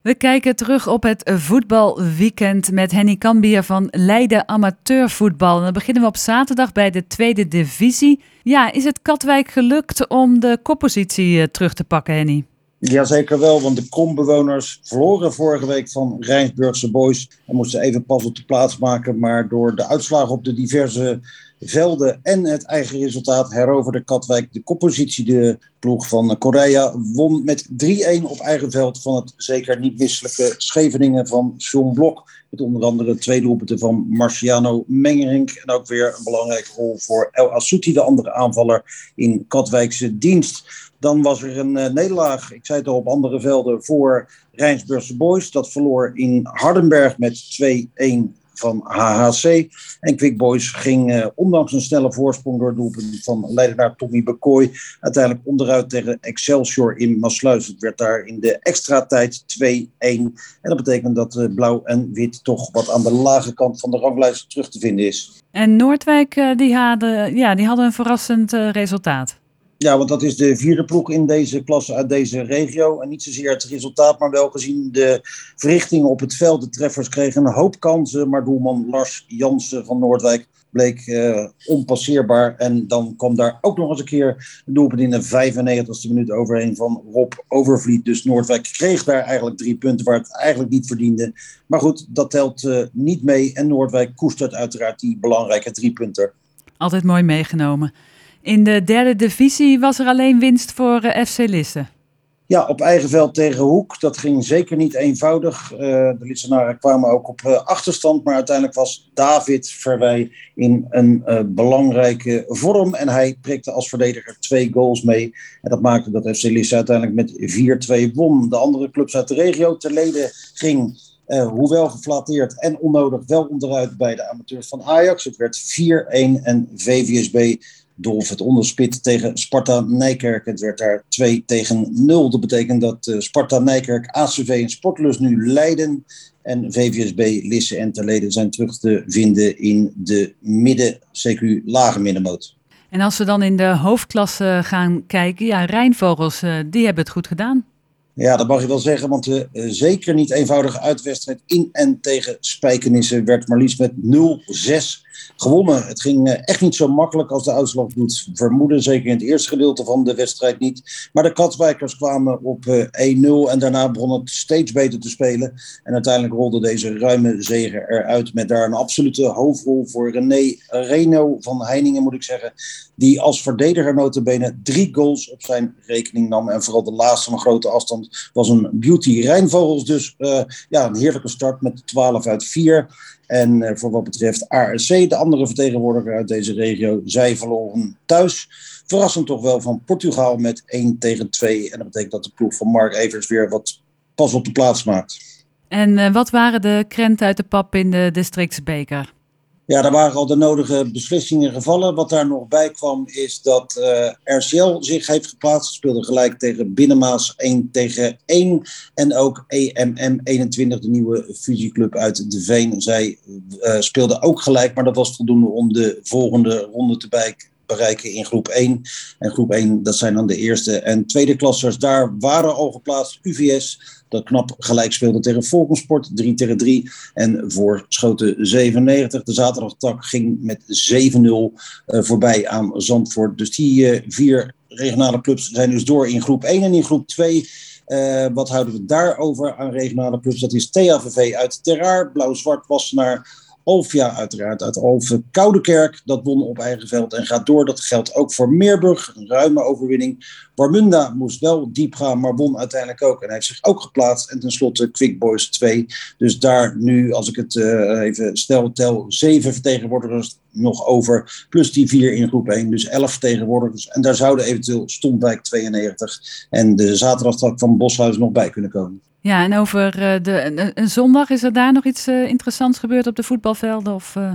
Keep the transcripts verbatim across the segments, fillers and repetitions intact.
We kijken terug op het voetbalweekend met Henny Cambier van Leiden Amateurvoetbal. En dan beginnen we op zaterdag bij de tweede divisie. Ja, is het Katwijk gelukt om de koppositie terug te pakken, Henny? Jazeker wel, want de kombewoners verloren vorige week van Rijnsburgse Boys en moesten even pas op de plaats maken. Maar door de uitslagen op de diverse velden en het eigen resultaat heroverde Katwijk de koppositie. De ploeg van Korea won met drie-een op eigen veld van het zeker niet misselijke Scheveningen van John Blok. Met onder andere twee doelpunten van Marciano Mengerink. En ook weer een belangrijke rol voor El Assouti, de andere aanvaller in Katwijkse dienst. Dan was er een uh, nederlaag, ik zei het al, op andere velden voor Rijnsburgse Boys. Dat verloor in Hardenberg met twee-een van H H C. En Quick Boys ging uh, ondanks een snelle voorsprong door het doelpunt van Leidenaar Tommy Bekooi uiteindelijk onderuit tegen Excelsior in Maasluis. Het werd daar in de extra tijd twee-een. En dat betekent dat uh, blauw en wit toch wat aan de lage kant van de ranglijst terug te vinden is. En Noordwijk uh, die hadden, ja, die hadden een verrassend uh, resultaat. Ja, want dat is de vierde ploeg in deze klasse uit deze regio. En niet zozeer het resultaat, maar wel gezien de verrichtingen op het veld. De treffers kregen een hoop kansen, maar doelman Lars Jansen van Noordwijk bleek uh, onpasseerbaar. En dan kwam daar ook nog eens een keer een doelpunt in de vijfennegentigste minuut overheen van Rob Overvliet. Dus Noordwijk kreeg daar eigenlijk drie punten waar het eigenlijk niet verdiende. Maar goed, dat telt uh, niet mee. En Noordwijk koestert uiteraard die belangrijke drie punten. Altijd mooi meegenomen. In de derde divisie was er alleen winst voor uh, F C Lisse. Ja, op eigen veld tegen Hoek. Dat ging zeker niet eenvoudig. Uh, de Lissenaren kwamen ook op uh, achterstand. Maar uiteindelijk was David Verwij in een uh, belangrijke vorm. En hij prikte als verdediger twee goals mee. En dat maakte dat F C Lisse uiteindelijk met vier-twee won. De andere clubs uit de regio, Terlede, ging... Uh, hoewel geflatteerd en onnodig wel onderuit bij de amateurs van Ajax. Het werd vier-een en V V S B dolf het onderspit tegen Sparta Nijkerk. Het werd daar twee tegen nul. Dat betekent dat uh, Sparta Nijkerk, A C V en Sportlust nu leiden. En V V S B, Lisse en Terlede zijn terug te vinden in de midden, C Q lage middenmoot. En als we dan in de hoofdklasse gaan kijken, ja, Rijnvogels, uh, die hebben het goed gedaan. Ja, dat mag je wel zeggen, want de uh, zeker niet eenvoudige uitwedstrijd in en tegen Spijkenisse werd maar liefst met nul-zes gewonnen. Het ging uh, echt niet zo makkelijk als de uitslag doet vermoeden, zeker in het eerste gedeelte van de wedstrijd niet. Maar de Katwijkers kwamen op uh, één-nul en daarna begon het steeds beter te spelen. En uiteindelijk rolde deze ruime zege eruit met daar een absolute hoofdrol voor René Reno van Heiningen, moet ik zeggen. Die als verdediger notabene drie goals op zijn rekening nam. En vooral de laatste van grote afstand was een beauty. Rijnvogels dus uh, ja, een heerlijke start met twaalf uit vier. En uh, voor wat betreft A R C, de andere vertegenwoordiger uit deze regio, zij verloren thuis. Verrassend toch wel van Portugal met één tegen twee. En dat betekent dat de ploeg van Mark Evers weer wat pas op de plaats maakt. En uh, wat waren de krenten uit de pap in de districtsbeker? Ja, daar waren al de nodige beslissingen gevallen. Wat daar nog bij kwam is dat uh, R C L zich heeft geplaatst. Speelde gelijk tegen Binnenmaas één tegen één. En ook E M M eenentwintig, de nieuwe fusieclub uit De Veen. Zij uh, speelden ook gelijk, maar dat was voldoende om de volgende ronde te bij- bereiken in groep één. En groep één, dat zijn dan de eerste en tweede klassers. Daar waren al geplaatst U V S... dat knap gelijk speelde tegen Volkensport, drie tegen drie. En voor Schoten zevenennegentig. De zaterdagtak ging met zeven-nul uh, voorbij aan Zandvoort. Dus die uh, vier regionale clubs zijn dus door in groep één. En in groep twee, uh, wat houden we daarover aan regionale clubs? Dat is T H V V uit Ter Aar, Blauw-Zwart Wassenaar, Alfia uiteraard uit Alphen, Koudekerk, dat won op eigen veld en gaat door. Dat geldt ook voor Meerburg, een ruime overwinning. Warmunda moest wel diep gaan, maar won uiteindelijk ook. En heeft zich ook geplaatst. En tenslotte Quick Boys twee. Dus daar nu, als ik het uh, even stel, tel zeven vertegenwoordigers nog over. Plus die vier in groep één. Dus elf vertegenwoordigers. En daar zouden eventueel Stompwijk tweeënnegentig en de zaterdagtak van Boshuis nog bij kunnen komen. Ja, en over uh, de, een, een zondag, is er daar nog iets uh, interessants gebeurd op de voetbalvelden? Of, uh...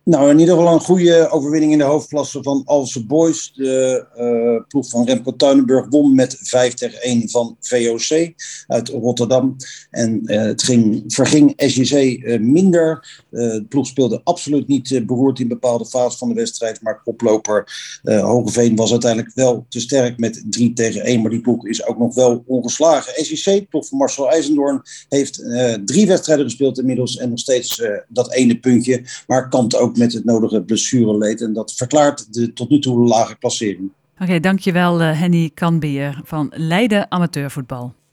Nou, in ieder geval een goede overwinning in de hoofdklasse van Alse Boys. De uh, ploeg van Remco Tuinenburg won met vijf tegen één van V O C uit Rotterdam. En uh, het ging, verging S J C uh, minder. Uh, de ploeg speelde absoluut niet uh, beroerd in bepaalde fases van de wedstrijd. Maar koploper uh, Hogeveen was uiteindelijk wel te sterk met drie tegen één. Maar die ploeg is ook nog wel ongeslagen. S J C, de ploeg van Marcel IJzendoorn, heeft uh, drie wedstrijden gespeeld inmiddels. En nog steeds uh, dat ene puntje. Maar kampt ook met het nodige blessureleed. En dat verklaart de tot nu toe lage klassering. Oké, okay, dankjewel uh, Henny Kanbier van Leiden Amateurvoetbal.